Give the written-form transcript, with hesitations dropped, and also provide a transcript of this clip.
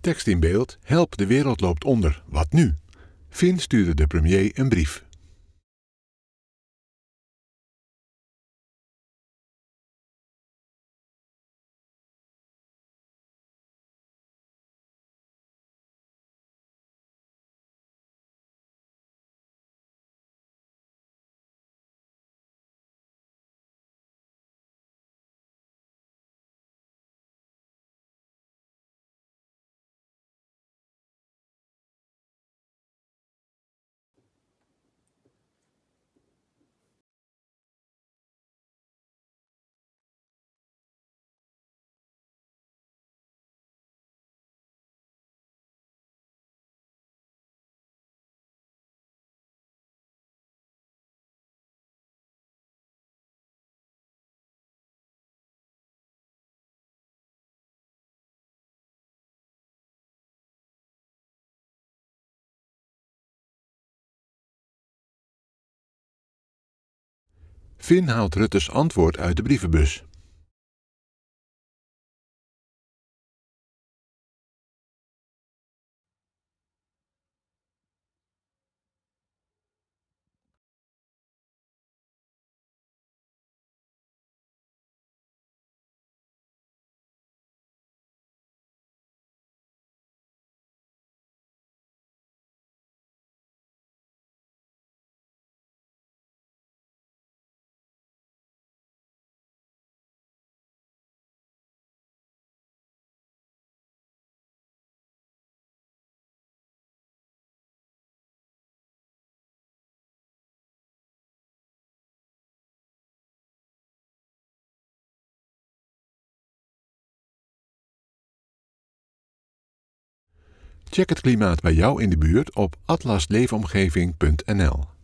Tekst in beeld: Help, de wereld loopt onder. Wat nu? Finn stuurde de premier een brief. Finn haalt Rutte's antwoord uit de brievenbus. Check het klimaat bij jou in de buurt op atlasleefomgeving.nl.